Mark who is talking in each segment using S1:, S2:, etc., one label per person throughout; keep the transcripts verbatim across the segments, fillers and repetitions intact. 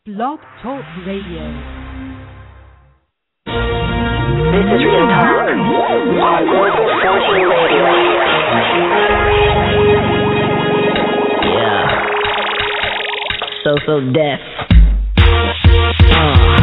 S1: Blog Talk Radio.
S2: This is Real Talk on Global fourteen Radio.
S3: Yeah. So, so deaf. Uh.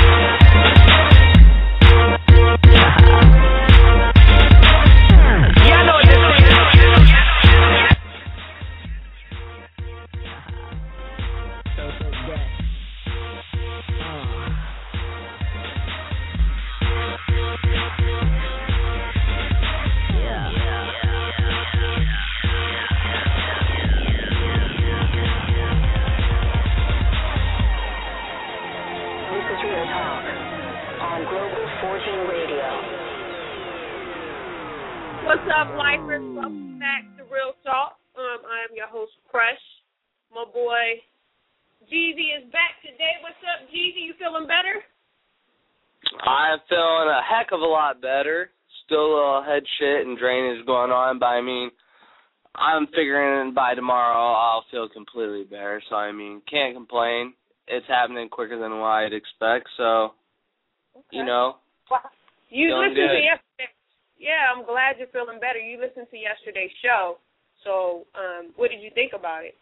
S4: What's up, lifers? Welcome back to Real Talk. Um, I am your host, Crush. My boy, Jeezy is back today. What's up, Jeezy? You feeling better?
S5: I'm feeling a heck of a lot better. Still a little head shit and drainage going on, but I mean, I'm figuring by tomorrow I'll feel completely better. So, I mean, can't complain. It's happening quicker than what I'd expect, so,
S4: okay.
S5: you know.
S4: Wow. You listened
S5: good.
S4: to yesterday. Yeah, I'm glad you're feeling better. You listened to yesterday's show, so um, what did you think about it?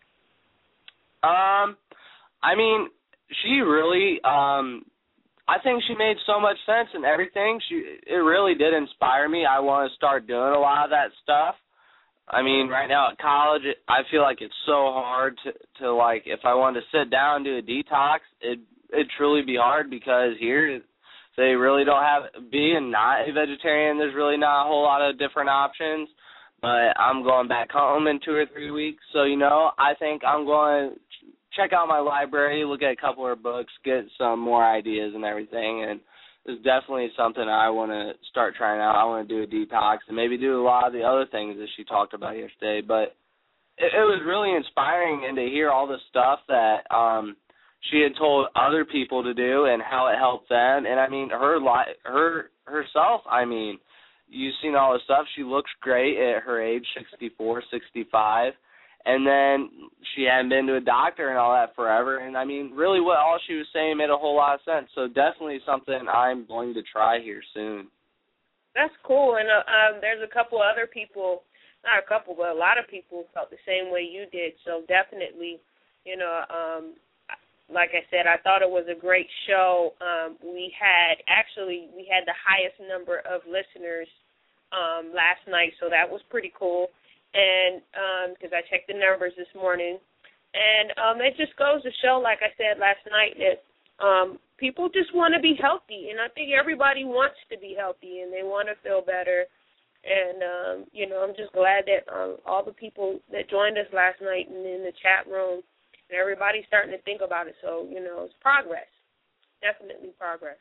S5: Um, I mean, she really, um, I think she made so much sense and everything. She, it really did inspire me. I want to start doing a lot of that stuff. I mean, right now at college, it, I feel like it's so hard to, to, like, if I wanted to sit down and do a detox, it, it'd truly be hard because here they really don't have, being not a vegetarian, there's really not a whole lot of different options. But I'm going back home in two or three weeks. So, you know, I think I'm going to check out my library, look at a couple of books, get some more ideas and everything. And it's definitely something I want to start trying out. I want to do a detox and maybe do a lot of the other things that she talked about yesterday. But it, it was really inspiring, and to hear all the stuff that um, she had told other people to do and how it helped them. And, I mean, her li- her herself, I mean, you've seen all the stuff. She looks great at her age, sixty-four, sixty-five. And then she hadn't been to a doctor and all that forever. And, I mean, really what all she was saying made a whole lot of sense. So definitely something I'm going to try here soon.
S4: That's cool. And uh, um, there's a couple other people, not a couple, but a lot of people felt the same way you did. So definitely, you know, um, like I said, I thought it was a great show. Um, we had, actually, we had the highest number of listeners um, last night, so that was pretty cool. And because um, I checked the numbers this morning. And um, it just goes to show, like I said last night, that um, people just want to be healthy. And I think everybody wants to be healthy and they want to feel better. And, um, you know, I'm just glad that um, all the people that joined us last night and in the chat room, and everybody's starting to think about it. So, you know, it's progress. Definitely progress.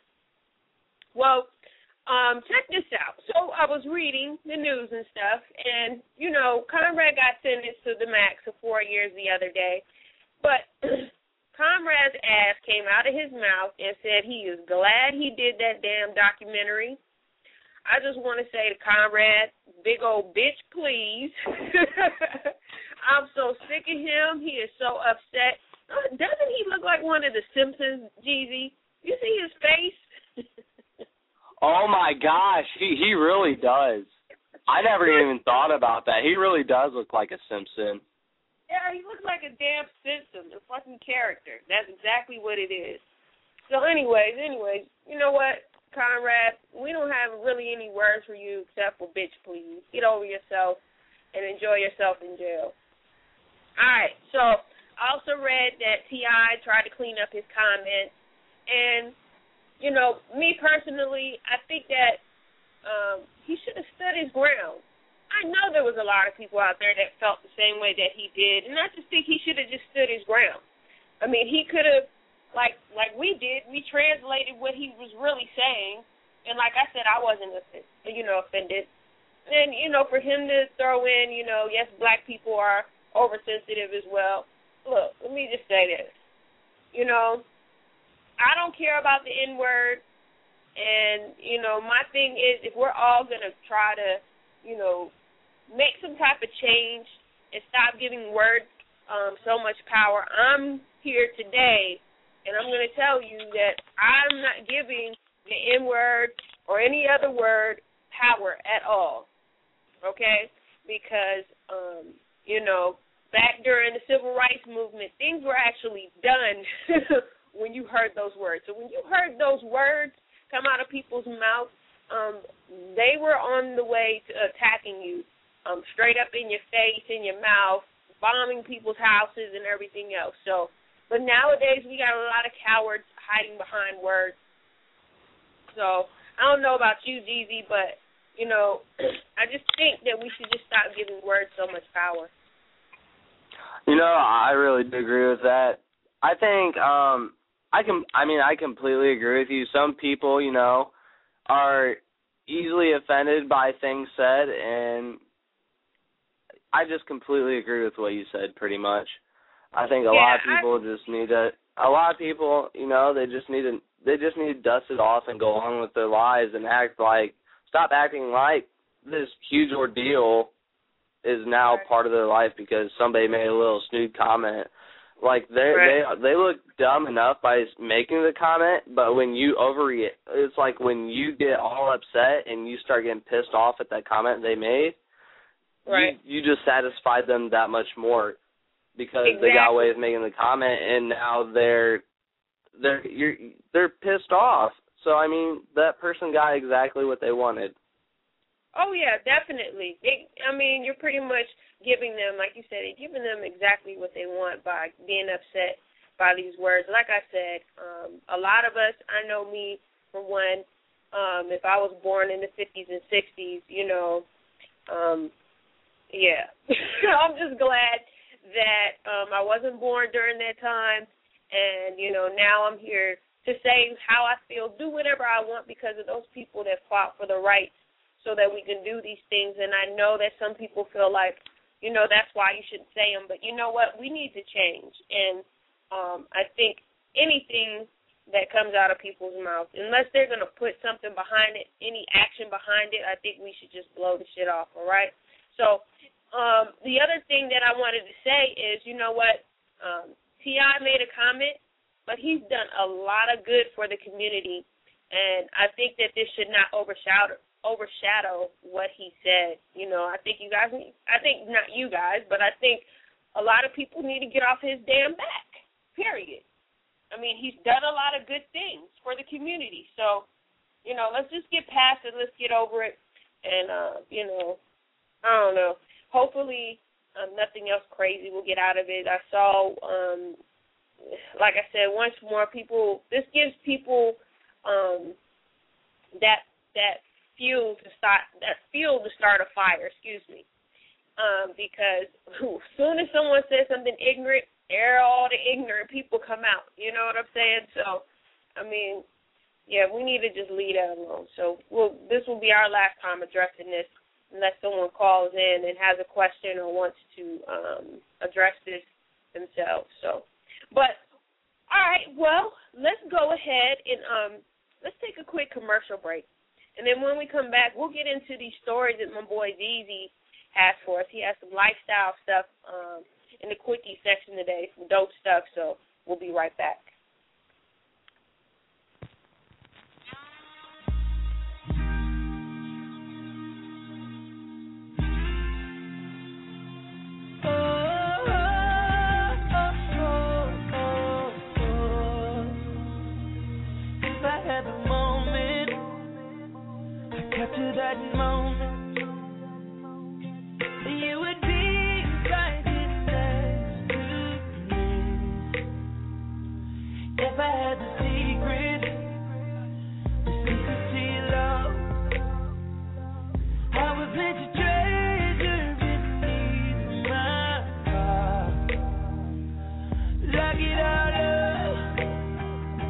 S4: Well, um, check this out. So I was reading the news and stuff, and, you know, Conrad got sentenced to the max of four years the other day. But Conrad's ass came out of his mouth and said he is glad he did that damn documentary. I just want to say to Conrad, big old bitch, please. I'm so sick of him. He is so upset. Uh, doesn't he look like one of the Simpsons, Jeezy? You see his face?
S5: Oh, my gosh. He, he really does. I never even thought about that. He really does look like a Simpson.
S4: Yeah, he looks like a damn Simpson, a fucking character. That's exactly what it is. So anyways, anyways, you know what, Conrad? We don't have really any words for you except for bitch, please. Get over yourself and enjoy yourself in jail. All right, so I also read that T I tried to clean up his comments. And, you know, me personally, I think that um, he should have stood his ground. I know there was a lot of people out there that felt the same way that he did, and I just think he should have just stood his ground. I mean, he could have, like like we did, we translated what he was really saying, and like I said, I wasn't, you know, offended. And, you know, for him to throw in, you know, yes, black people are oversensitive as well. Look, let me just say this. You know, I don't care about the N-word, and, you know, my thing is if we're all going to try to, you know, make some type of change and stop giving words um, so much power, I'm here today and I'm going to tell you that I'm not giving the N-word or any other word power at all, okay? Because, um, you know, back during the Civil Rights Movement, things were actually done when you heard those words. So when you heard those words come out of people's mouths, um, they were on the way to attacking you, um, straight up in your face, in your mouth, bombing people's houses and everything else. So, but nowadays we got a lot of cowards hiding behind words. So I don't know about you, Jeezy, but, you know, I just think that we should just stop giving words so much power.
S5: You know, I really do agree with that. I think, um, I can. I mean, I completely agree with you. Some people, you know, are easily offended by things said, and I just completely agree with what you said pretty much. I think a
S4: yeah,
S5: lot of people
S4: I,
S5: just need to, a lot of people, you know, they just need to, they just need to dust it off and go on with their lives and act like, stop acting like this huge ordeal is now
S4: right.
S5: part of their life because somebody made a little snood comment. Like, they
S4: right.
S5: they they look dumb enough by making the comment, but when you overreact, it's like when you get all upset and you start getting pissed off at that comment they made,
S4: right.
S5: you, you just satisfied them that much more because
S4: exactly.
S5: they got away with making the comment, and now they're they're you're they're pissed off. So I mean, that person got exactly what they wanted.
S4: Oh yeah, definitely. It, I mean, you're pretty much giving them, like you said, you're giving them exactly what they want by being upset by these words. Like I said, um, a lot of us, I know me for one, um, if I was born in the fifties and sixties, you know, um, yeah. I'm just glad that um, I wasn't born during that time, and, you know, now I'm here to say how I feel, do whatever I want because of those people that fought for the rights so that we can do these things. And I know that some people feel like, you know, that's why you shouldn't say them. But you know what? We need to change. And um, I think anything that comes out of people's mouths, unless they're going to put something behind it, any action behind it, I think we should just blow the shit off, all right? So um, the other thing that I wanted to say is, you know what? Um, T I made a comment, but he's done a lot of good for the community. And I think that this should not overshadow overshadow what he said. You know, I think you guys need, I think not you guys, but I think a lot of people need to get off his damn back, period. I mean, he's done a lot of good things for the community. So, you know, let's just get past it. Let's get over it. And, uh, you know, I don't know. Hopefully um, nothing else crazy will get out of it. I saw, um, like I said, once more people, this gives people um, that, that, fuel to start that fuel to start a fire, excuse me. Um, because as soon as someone says something ignorant, there all the ignorant people come out. You know what I'm saying? So, I mean, yeah, we need to just leave that alone. So we'll, this will be our last time addressing this unless someone calls in and has a question or wants to um, address this themselves. So, but, all right, well, let's go ahead and um, let's take a quick commercial break. And then when we come back, we'll get into these stories that my boy Jeezy has for us. He has some lifestyle stuff um, in the quickie section today, some dope stuff. So we'll be right back.
S1: To that moment, you would be right next to me. If I had the secret, the secret to your love, I would plant a treasure beneath my heart. Lock it all up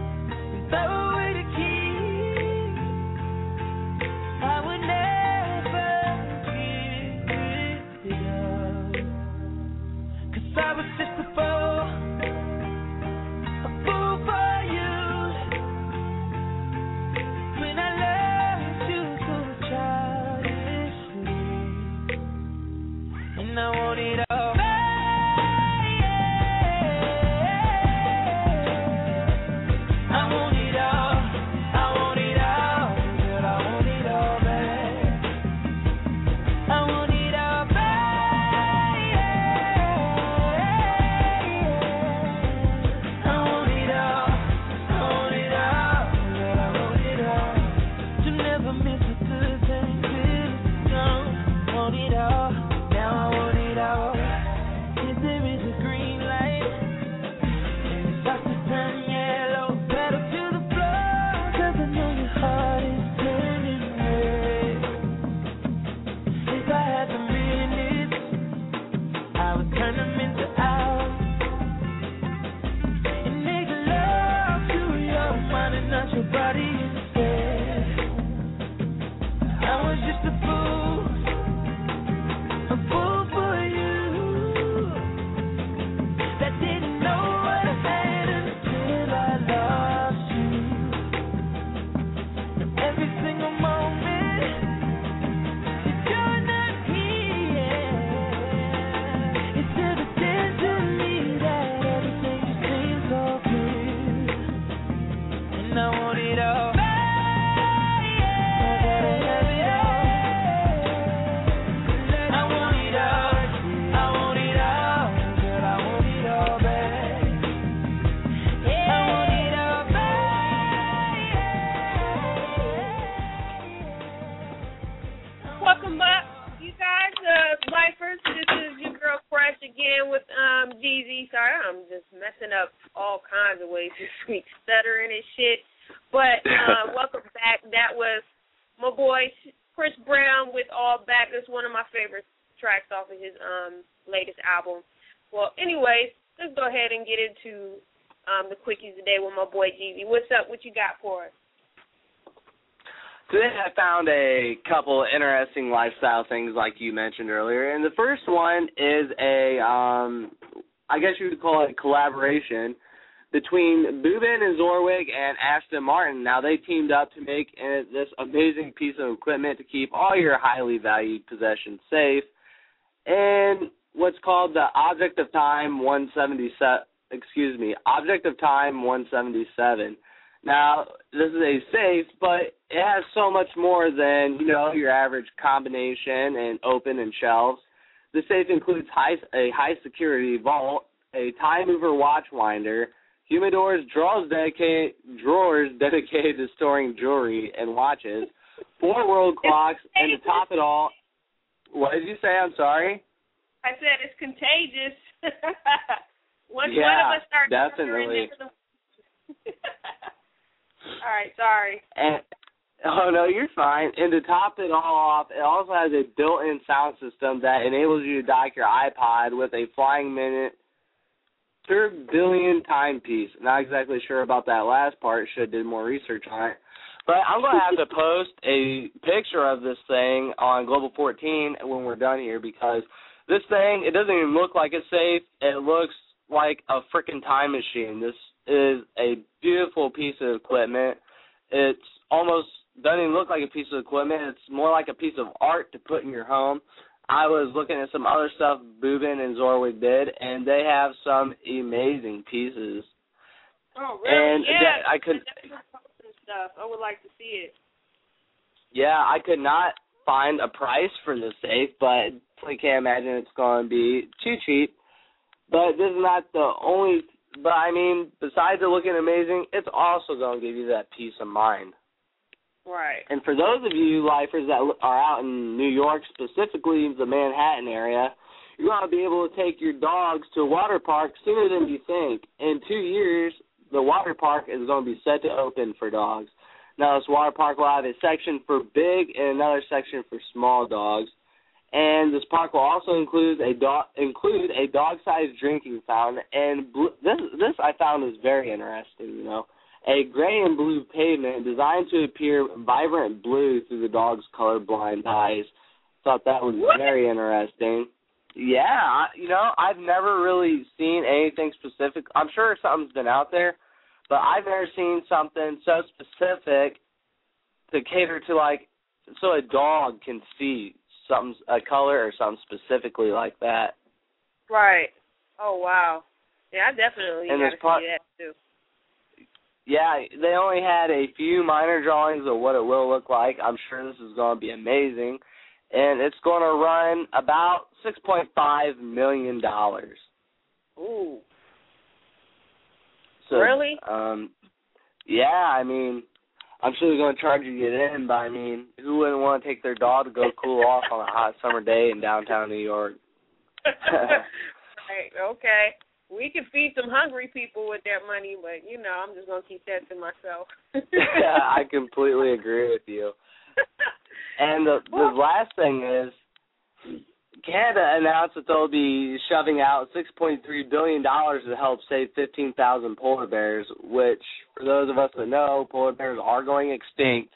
S1: and throw away the key. I would never
S4: messing up all kinds of ways this week, stuttering and shit. But uh, welcome back. That was my boy Chris Brown with All Back. That's one of my favorite tracks off of his um, latest album. Well, anyways, let's go ahead and get into um, the quickies today with my boy Jeezy. What's up? What you got for us?
S5: Today I found a couple interesting lifestyle things like you mentioned earlier, and the first one is a, um, I guess you would call it a collaboration between Boobin and Zorwig and Aston Martin. Now they teamed up to make uh, this amazing piece of equipment to keep all your highly valued possessions safe, and what's called the Object of Time one seventy-seven, excuse me, Object of Time one seventy-seven. Now, this is a safe, but it has so much more than, you know, your average combination and open and shelves. The safe includes high, a high-security vault, a time mover watch winder, humidors, drawers dedicated, drawers dedicated to storing jewelry and watches, four world clocks, and to top it all, what did you say? I'm sorry?
S4: I said it's contagious. Once
S5: yeah,
S4: one of us starts
S5: definitely.
S4: All right, sorry.
S5: And, oh, no, you're fine. And to top it all off, it also has a built-in sound system that enables you to dock your iPod with a flying minute per billion timepiece. Not exactly sure about that last part. Should have did more research on it. But I'm going to have to post a picture of this thing on Global fourteen when we're done here, because this thing, it doesn't even look like it's safe. It looks like a freaking time machine. This is a beautiful piece of equipment. It's almost doesn't even look like a piece of equipment. It's more like a piece of art to put in your home. I was looking at some other stuff Boobin and Zorwig did, and they have some amazing pieces.
S4: Oh, really?
S5: And
S4: yeah.
S5: that, I could.
S4: Stuff. I would like to see it.
S5: Yeah, I could not find a price for this safe, but I can't imagine it's going to be too cheap. But this is not the only. But I mean, besides it looking amazing, it's also going to give you that peace of mind.
S4: Right.
S5: And for those of you lifers that are out in New York, specifically the Manhattan area, you're going to be able to take your dogs to a water park sooner than you think. In two years, the water park is going to be set to open for dogs. Now, this water park will have a section for big and another section for small dogs. And this park will also include a dog include a dog-sized drinking fountain. And blue, this this I found was very interesting. You know, a gray and blue pavement designed to appear vibrant blue through the dog's colorblind eyes. Thought that was
S4: what?
S5: very interesting. Yeah, I, you know, I've never really seen anything specific. I'm sure something's been out there, but I've never seen something so specific to cater to, like, so a dog can see something, a color or something specifically like that.
S4: Right. Oh, wow. Yeah, I definitely got to
S5: part,
S4: see that, too.
S5: Yeah, they only had a few minor drawings of what it will look like. I'm sure this is going to be amazing. And it's going to run about six point five million dollars.
S4: Ooh.
S5: So,
S4: really?
S5: Um, yeah, I mean, I'm sure they're going to charge you to get in, but, I mean, who wouldn't want to take their dog to go cool off on a hot summer day in downtown New York?
S4: Right, okay. We can feed some hungry people with that money, but, you know, I'm just going to keep that to myself.
S5: Yeah, I completely agree with you. And the, the last thing is, Canada announced that they'll be shoving out six point three billion dollars to help save fifteen thousand polar bears, which, for those of us that know, polar bears are going extinct.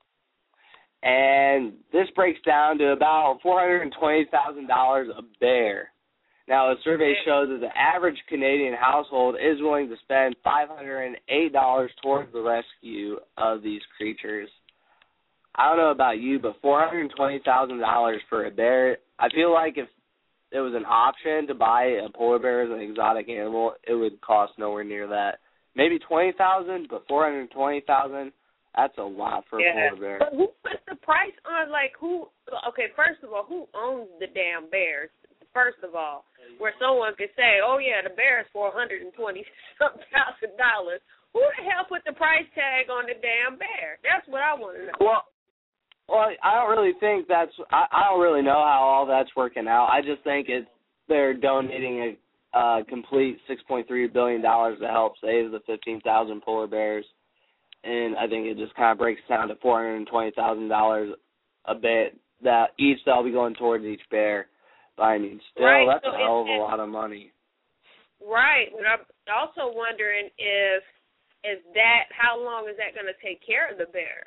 S5: And this breaks down to about four hundred twenty thousand dollars a bear. Now, a survey shows that the average Canadian household is willing to spend five hundred eight dollars towards the rescue of these creatures. I don't know about you, but four hundred twenty thousand dollars for a bear, I feel like if it was an option to buy a polar bear as an exotic animal, it would cost nowhere near that. Maybe twenty thousand dollars, but four hundred twenty thousand dollars, that's a lot for
S4: yeah.
S5: a polar bear.
S4: But who puts the price on, like, who, okay, first of all, who owns the damn bears? First of all, where someone could say, oh, yeah, the bear is four hundred twenty thousand dollars. Who the hell put the price tag on the damn bear? That's what I want to know.
S5: Well, Well, I don't really think that's. I, I don't really know how all that's working out. I just think it's they're donating a uh, complete six point three billion dollars to help save the fifteen thousand polar bears. And I think it just kind of breaks down to four hundred twenty thousand dollars a bit that each that'll be going towards each bear. But I mean, still,
S4: right,
S5: that's
S4: so
S5: a hell of a
S4: it,
S5: lot of money.
S4: Right, but I'm also wondering if is that how long is that going to take care of the bear?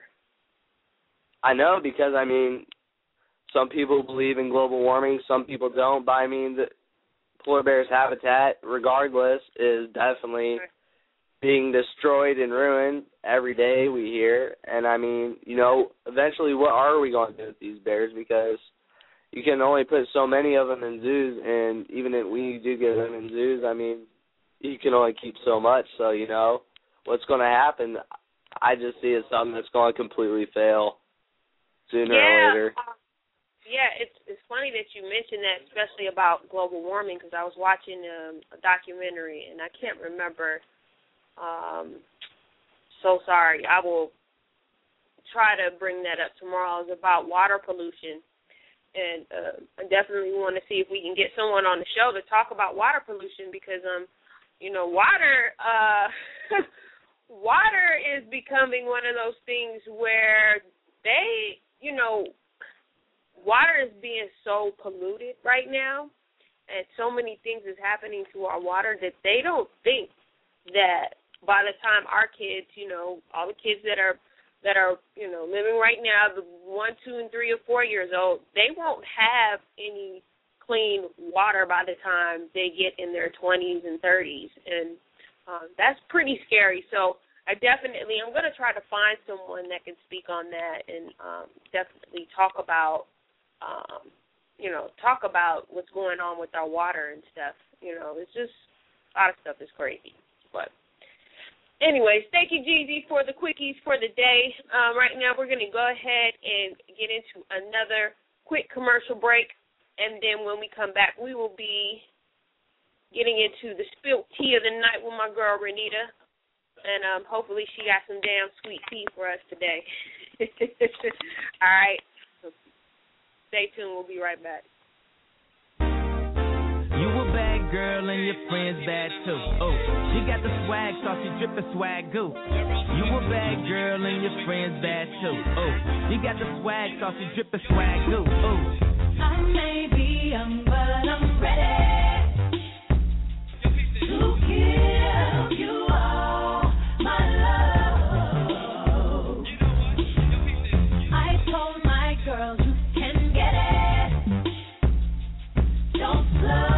S5: I know, because I mean, some people believe in global warming, some people don't. But I mean, the polar bear's habitat, regardless, is definitely
S4: Right.
S5: being destroyed and ruined every day. We hear, and I mean, you know, eventually, what are we going to do with these bears? Because you can only put so many of them in zoos, and even if we do get them in zoos, I mean, you can only keep so much. So, you know, what's going to happen, I just see it as something that's going to completely fail sooner
S4: yeah,
S5: or later.
S4: Uh, yeah, it's it's funny that you mentioned that, especially about global warming, because I was watching um, a documentary, and I can't remember. Um, so sorry. I will try to bring that up tomorrow. It's about water pollution. And uh, I definitely want to see if we can get someone on the show to talk about water pollution because, um, you know, water, uh, water is becoming one of those things where they, you know, water is being so polluted right now, and so many things is happening to our water that they don't think that by the time our kids, you know, all the kids that are that are, you know, living right now, the one, two, and three or four years old, they won't have any clean water by the time they get in their twenties and thirties. And um, that's pretty scary. So I definitely, I'm going to try to find someone that can speak on that and um, definitely talk about, um, you know, talk about what's going on with our water and stuff. You know, it's just, a lot of stuff is crazy. But anyways, thank you, Jeezy, for the quickies for the day. Um, right now we're going to go ahead and get into another quick commercial break, and then when we come back, we will be getting into the spilt tea of the night with my girl, Renita, and um, hopefully she got some damn sweet tea for us today. All right, so stay tuned. We'll be right back.
S6: You a bad girl and your friend's bad too. Oh, she got the swag, so she drippin' swag goo. You a bad girl and your friend's bad too. Oh, she got the swag, so she drippin' swag goo. Oh,
S1: I may be young, but I'm ready to give you all my love. I told my girls you can get it. Don't slow.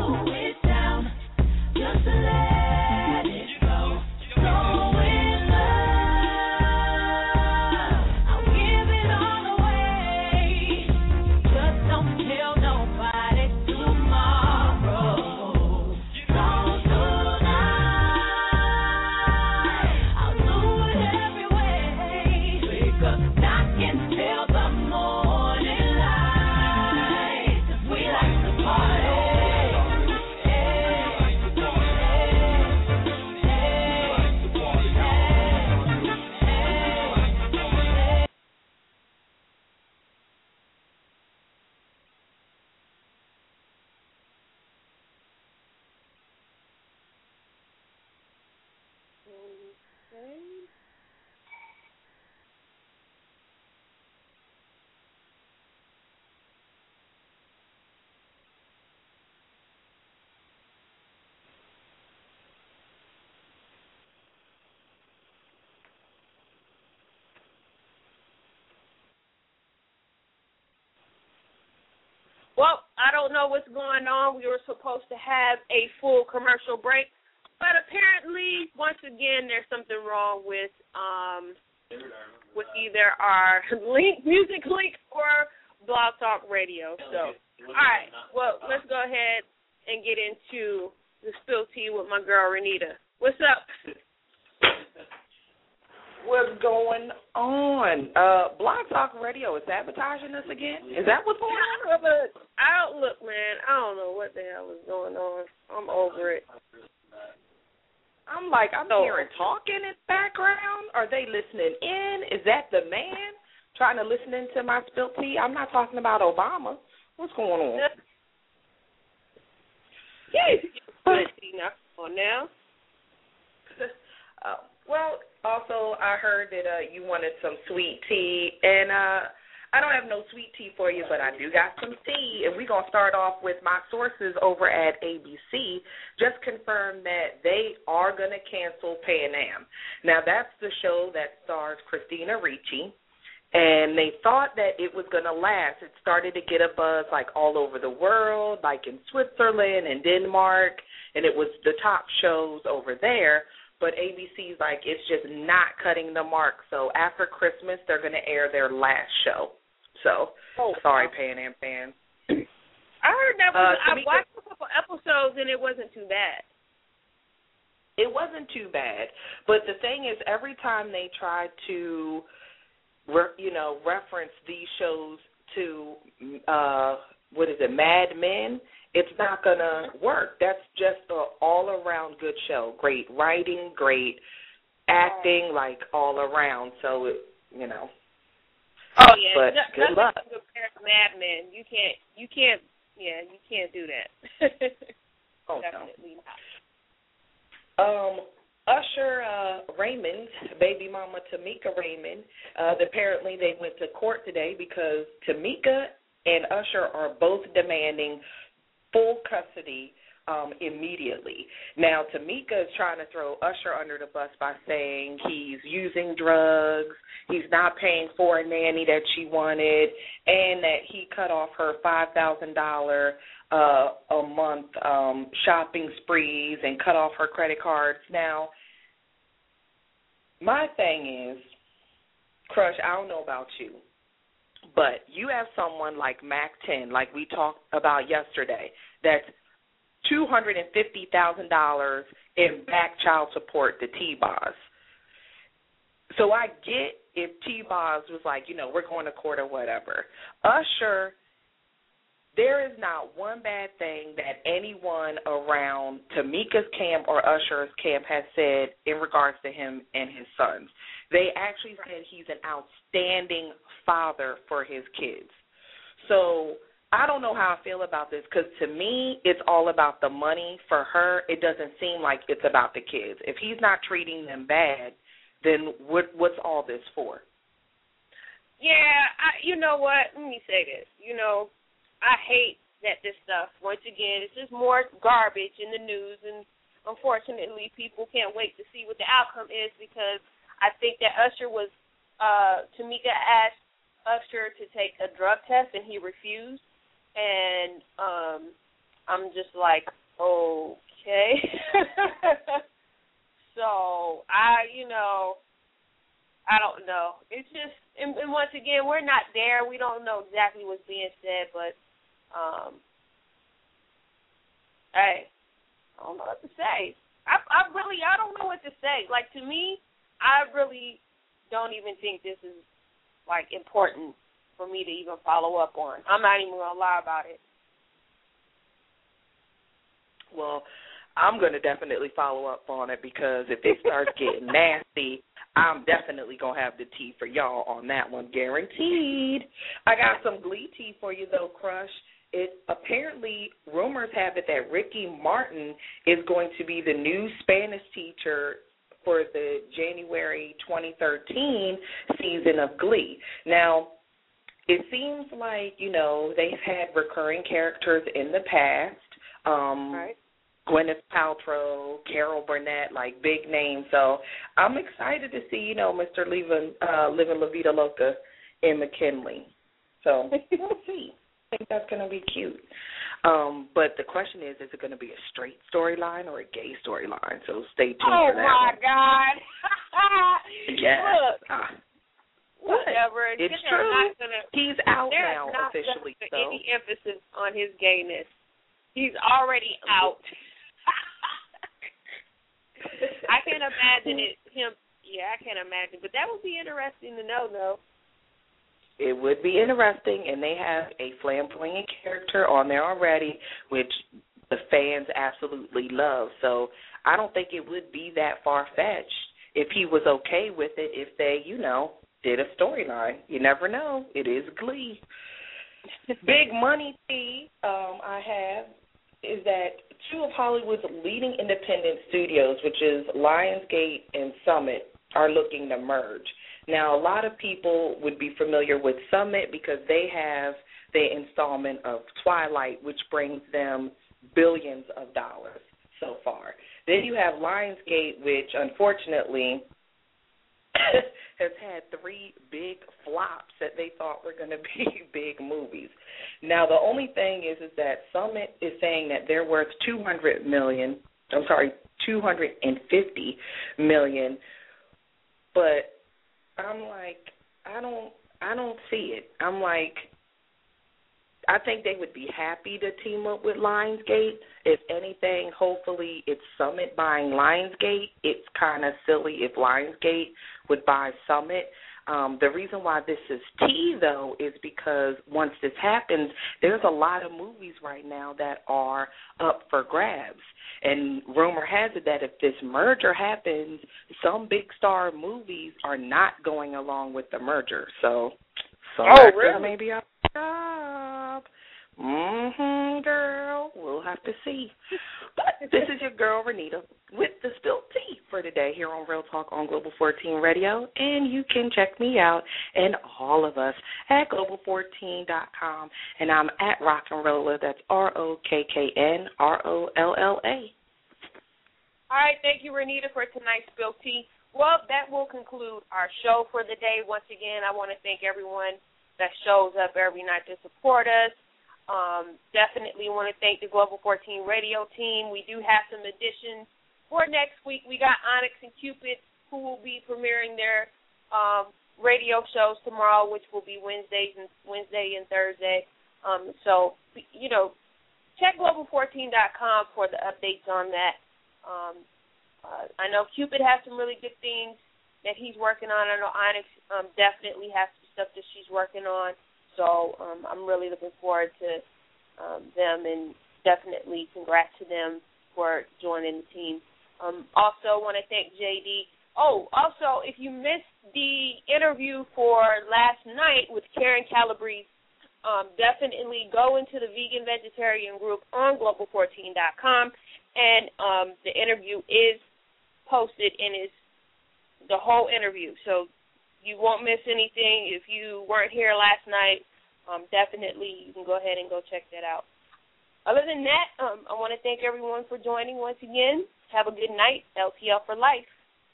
S4: Well, I don't know what's going on. We were supposed to have a full commercial break, but apparently, once again, there's something wrong with um with either our link, music link or Blog Talk Radio. So, all right, well, let's go ahead and get into the spill tea with my girl Renita. What's up?
S7: What's going on? Uh, Blog Talk Radio is sabotaging us again? Is that what's going on?
S4: I don't look, man. I don't know what the hell is going on. I'm over it.
S7: I'm like, I'm
S4: so,
S7: hearing talking in the background. Are they listening in? Is that the man trying to listen into my spilt tea? I'm not talking about Obama. What's going on?
S4: good tea. Now, come on now.
S7: uh, well, also I heard that uh, you wanted some sweet tea, and uh, I don't have no sweet tea for you, but I do got some tea, and we're going to start off with my sources over at A B C. Just confirmed that they are going to cancel Pan Am. Now, that's the show that stars Christina Ricci, and they thought that it was going to last. It started to get a buzz, like, all over the world, like in Switzerland and Denmark, and it was the top shows over there. But A B C's like, it's just not cutting the mark. So after Christmas, they're going to air their last show. So, oh, sorry, wow. Pan Am fans.
S4: I heard that was,
S7: uh,
S4: I watched a couple episodes, and it wasn't too bad.
S7: It wasn't too bad. But the thing is, every time they try to, re- you know, reference these shows to, uh, what is it, Mad Men, it's not going to work. That's just an all-around good show. Great writing, great acting, like all around. So, it, you know.
S4: Oh yeah,
S7: but
S4: no,
S7: good luck.
S4: Compared to Mad Men, you can't, you can't, yeah, you can't do that.
S7: Oh
S4: Definitely
S7: no.
S4: not.
S7: Um, Usher uh, Raymond's baby mama Tamika Raymond. Uh, apparently, they went to court today because Tamika and Usher are both demanding full custody um, immediately. Now, Tamika is trying to throw Usher under the bus by saying he's using drugs, he's not paying for a nanny that she wanted, and that he cut off her five thousand dollars uh, a month um, shopping sprees and cut off her credit cards. Now, my thing is, Crush, I don't know about you, but you have someone like Mac ten, like we talked about yesterday, that's two hundred fifty thousand dollars in back child support to T-Boz. So I get if T-Boz was like, you know, we're going to court or whatever. Usher, there is not one bad thing that anyone around Tamika's camp or Usher's camp has said in regards to him and his sons. They actually said he's an outstanding father for his kids. So I don't know how I feel about this because to me it's all about the money. For her, it doesn't seem like it's about the kids. If he's not treating them bad, then what, what's all this for?
S4: Yeah, I, you know what? Let me say this. You know, I hate that this stuff, once again, it's just more garbage in the news, and unfortunately people can't wait to see what the outcome is because I think that Usher was, uh, Tamika asked Usher to take a drug test, and he refused. And um, I'm just like, okay. So, I, you know, I don't know. It's just, and, and once again, we're not there. We don't know exactly what's being said, but, um, hey, I don't know what to say. I, I really, I don't know what to say. Like, to me, I really don't even think this is, like, important for me to even follow up on. I'm not even going to lie about it.
S7: Well, I'm going to definitely follow up on it because if it starts getting nasty, I'm definitely going to have the tea for y'all on that one, guaranteed. I got some Glee tea for you, though, Crush. It apparently, rumors have it that Ricky Martin is going to be the new Spanish teacher for the January twenty thirteen season of Glee. Now, it seems like, you know, they've had recurring characters in the past. Um, right. Gwyneth Paltrow, Carol Burnett, like big names. So I'm excited to see, you know, Mister Living, uh, Living La Vida Loca in McKinley. So we'll see. I think that's going to be cute. Um, but the question is, is it going to be a straight storyline or a gay storyline? So stay tuned
S4: oh
S7: for that.
S4: Oh, my
S7: one.
S4: God.
S7: Yeah.
S4: Look.
S7: Ah.
S4: Whatever.
S7: It's
S4: they're
S7: true.
S4: Not gonna,
S7: He's out
S4: they're
S7: now
S4: not
S7: officially.
S4: Gonna put
S7: so.
S4: any emphasis on his gayness. He's already out. I can't imagine it. Him. Yeah, I can't imagine. But that would be interesting to know, though.
S7: It would be interesting, and they have a flamboyant character on there already, which the fans absolutely love. So I don't think it would be that far-fetched if he was okay with it, if they, you know, did a storyline. You never know. It is Glee. Big money tea um, I have is that two of Hollywood's leading independent studios, which is Lionsgate and Summit, are looking to merge. Now, a lot of people would be familiar with Summit because they have the installment of Twilight, which brings them billions of dollars so far. Then you have Lionsgate, which unfortunately has had three big flops that they thought were going to be big movies. Now, the only thing is is that Summit is saying that they're worth two hundred million dollars, I'm sorry, two hundred fifty million dollars, but I'm like, I don't I don't see it. I'm like, I think they would be happy to team up with Lionsgate. If anything, hopefully it's Summit buying Lionsgate. It's kind of silly if Lionsgate would buy Summit. Um, the reason why this is tea, though, is because once this happens, there's a lot of movies right now that are up for grabs. And rumor has it that if this merger happens, some big star movies are not going along with the merger. So some
S4: oh,
S7: actors
S4: really?
S7: may be up for job. Mm-hmm, girl. We'll have to see. But this is your girl, Renita, with the spilled tea for today here on Real Talk on Global fourteen Radio. And you can check me out and all of us at global fourteen dot com. And I'm at Rock and Rolla. That's R O K K N R O L L A.
S4: All right, thank you, Renita, for tonight's spilled tea. Well, that will conclude our show for the day. Once again, I want to thank everyone that shows up every night to support us. Um, definitely want to thank the Global fourteen Radio team. We do have some additions for next week. We got Onyx and Cupid, who will be premiering their um, radio shows tomorrow, which will be Wednesdays and Wednesday and Thursday. Um, so, you know, check global fourteen dot com for the updates on that. Um, uh, I know Cupid has some really good things that he's working on. I know Onyx um, definitely has some stuff that she's working on. So um, I'm really looking forward to um, them, and definitely congrats to them for joining the team. Um, also want to thank J D. Oh, also, if you missed the interview for last night with Karen Calabrese, um, definitely go into the Vegan Vegetarian group on global fourteen dot com, and um, the interview is posted and is the whole interview. So you won't miss anything. If you weren't here last night, um, definitely you can go ahead and go check that out. Other than that, um, I want to thank everyone for joining once again. Have a good night. L T L for life.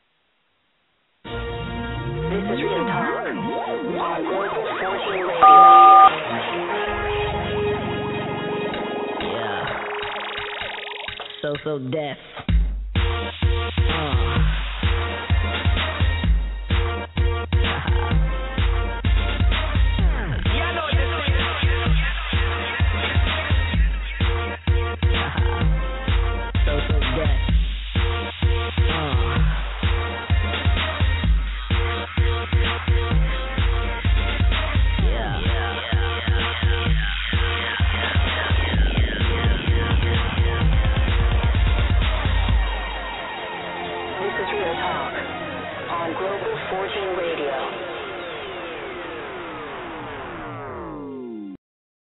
S2: This is Real Talk on Global fourteen Radio.
S3: Yeah. So, so deaf. Uh.
S2: This is Real Talk on Global fourteen Radio.